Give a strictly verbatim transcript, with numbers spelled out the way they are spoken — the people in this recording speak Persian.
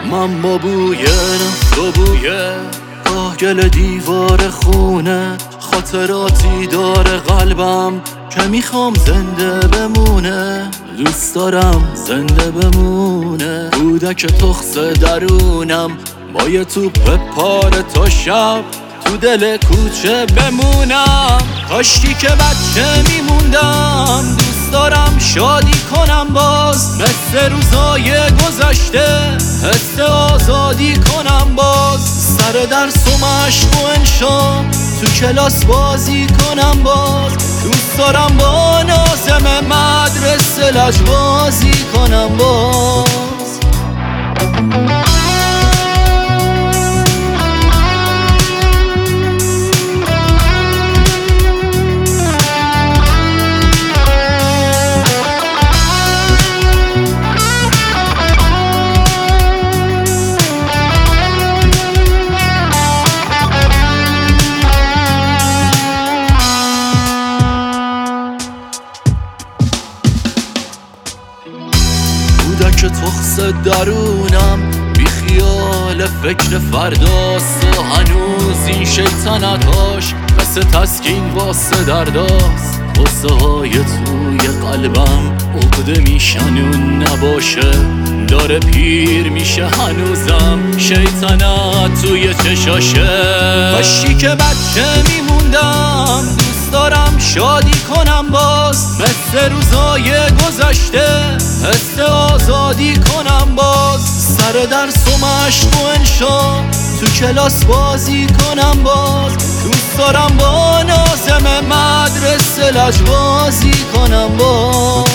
من با بوی نفت و بوی کاهگل دیوار خونه خاطراتی داره قلبم که میخوام زنده بمونه. دوست دارم زنده بمونه. کودک تخص درونم با یه توپ پاره تا شب تو دل کوچه بمونم. کاشکی که بچه میموندم. دوست دارم شادی کنم باز مثل روزای گذشته حس آزادی کنم باز. سر درس و مشق و انشا تو کلاس بازی کنم باز. دوست دارم با ناظم مدرسه لجبازی کنم باز. کودک تخص درونم بی خیال فکر فرداست و هنوز این شیطنتاش مثل تسکین واسه درداست. قصه های توی قلبم عقده میشن اون نباشه داره پیر میشه هنوزم شیطنت توی چشاشه. کاشکی که بچه میموندم. دوست دارم شادی کنم باز مثل روزای گذشته حس آزادی کنم باز. سر درس و مشق و انشا تو کلاس بازی کنم باز. دوست دارم با ناظم مدرسه لجبازی کنم باز.